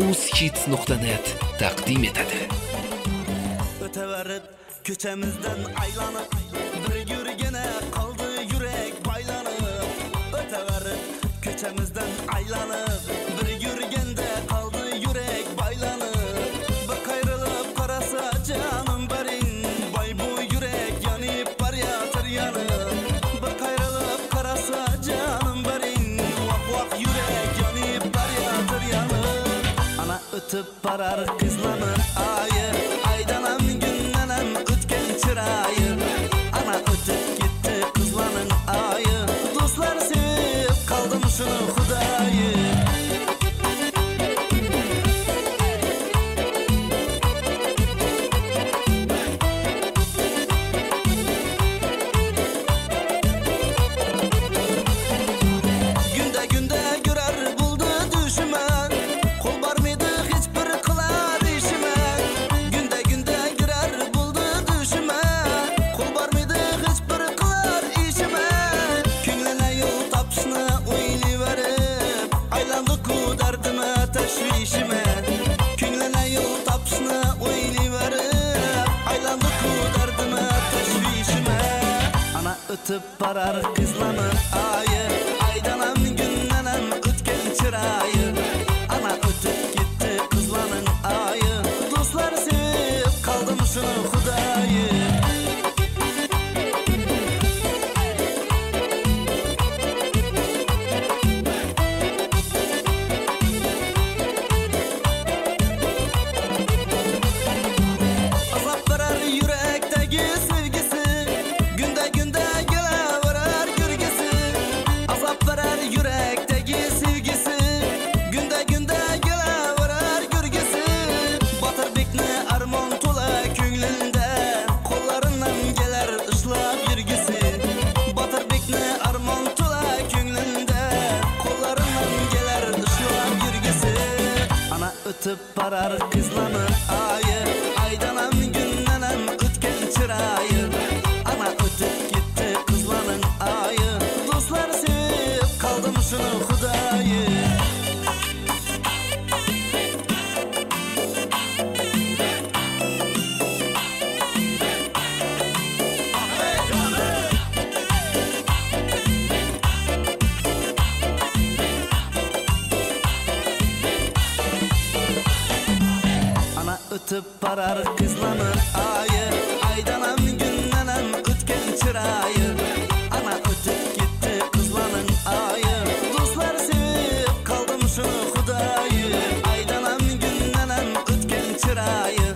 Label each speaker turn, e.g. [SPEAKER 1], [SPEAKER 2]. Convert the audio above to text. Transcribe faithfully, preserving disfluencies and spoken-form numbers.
[SPEAKER 1] uzhits nuqta net taqdim etadi.
[SPEAKER 2] Öteverip köçemizden aylanıp bir yürgene kaldı yürek baylanıp. Öteverip köçemizden aylanıp bir yürgende kaldı yürek baylanıp. Bir kayrılıp karasa canım berin bay bu yürek yanıp var yatır yanıp. Bir kayrılıp karasa canım berin vak vak yürek yanıp var yatır yanıp. Ana ötüp parar kızlanır ayı aydanam günlenem ötken çırayı. Ana ötüp gitti kızlanın ayı dostlar sevip kaldım şunu Hudayı. Günde günde görer buldu düşman kol var mıydı hiçbir kılar işime. Günde günde görer buldu düşman kol var mıydı hiçbir kılar işime. Künlene yol tapsını oylayıverip aylandı ku derdime teşvişime. Künlene yol tapsını oylayıverip aylandı ku derdime teşvişime. Ana ötüp parar kızlanır ayı aydanam günlenem ötken çırayı. Ana ötüp gitti kızlanın ayı dostlar sevip kaldım şunu Hudayı. Azap verer yürekteki sevgisi günde günde geleverer gürgesi. Azap verer yürekteki sevgisi günde günde geleverer gürgesi. Batır bekne armon tola köngülünde kollarından geler ıslap yürgisi. Batır bekne armon tola köngülünde kollarından geler ıslap yürgisi. Ana ötüp parar kızlanır ayı aydanam günlenem ötken çırayı. Ana ötüp gitti kızlanın ayı dostlar sevip kaldım şunu Hudayı. Ana ötüp parar kızlanır ayı aydanam günlenem ötken çırayı. Ana ötüp gitti kızlanın ayı dostlar sevip kaldım şunu Hudayı. Aydanam günlenem ötken çırayı.